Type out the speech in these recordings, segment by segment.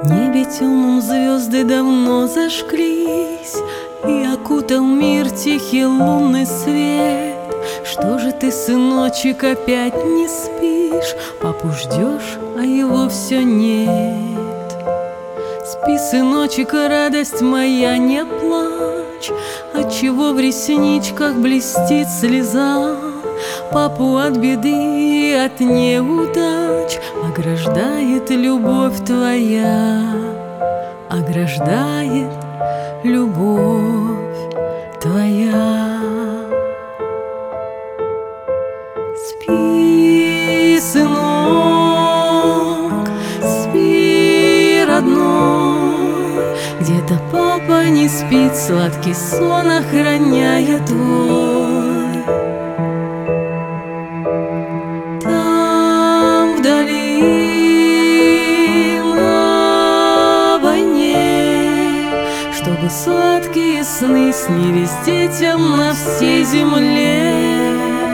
В небе темном звезды давно зажглись, и окутал мир тихий лунный свет. Что же ты, сыночек, опять не спишь? Папу ждешь, а его все нет. Спи, сыночек, радость моя, не плачь. Отчего в ресничках блестит слеза? Папу от беды и от неудач ограждает любовь твоя, ограждает любовь твоя. Спи, сынок, спи, родной, где-то папа не спит, сладкий сон охраняя твой. Там вдали на войне, чтобы сладкие сны снились детям на всей земле.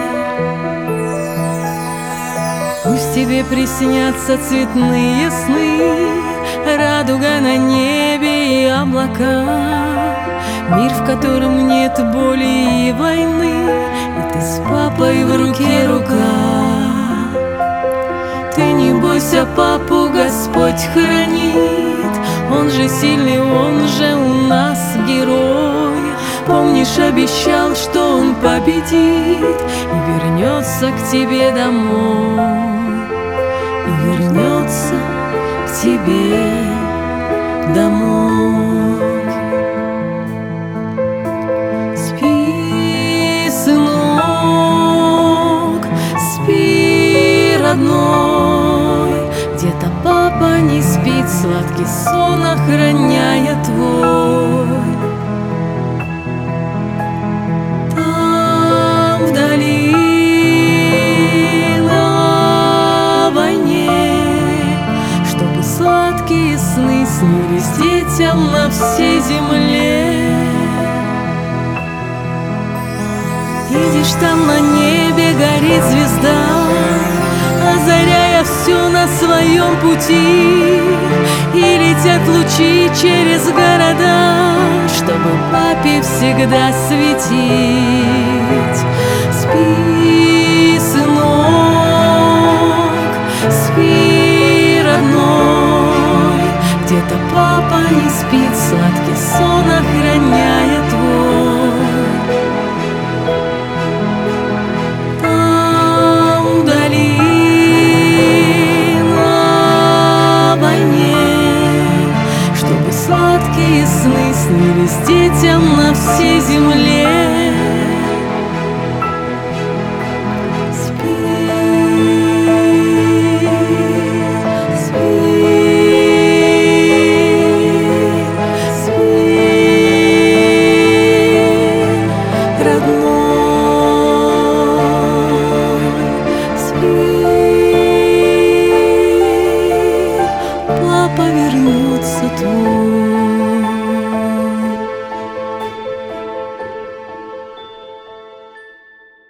Пусть тебе приснятся цветные сны, радуга на небе и облака, мир, в котором нет боли и войны, и ты с папой в руке рука. Ты не бойся, папу Господь хранит, он же сильный, он же у нас герой. Помнишь, обещал, что он победит и вернется к тебе домой, и вернется к тебе домой. Спи, сынок, спи, родной, где-то папа не спит, сладкий сон охраняя твой. Сладкие сны снились детям на всей земле. Видишь, там на небе горит звезда, озаряя все на своем пути, и летят лучи через города, чтобы папе всегда светить. Спи, сынок, спи, родной, где-то папа не спит, сладкий сон охраняя твой. Там вдали на войне, чтобы сладкие сны снились детям на всей земле.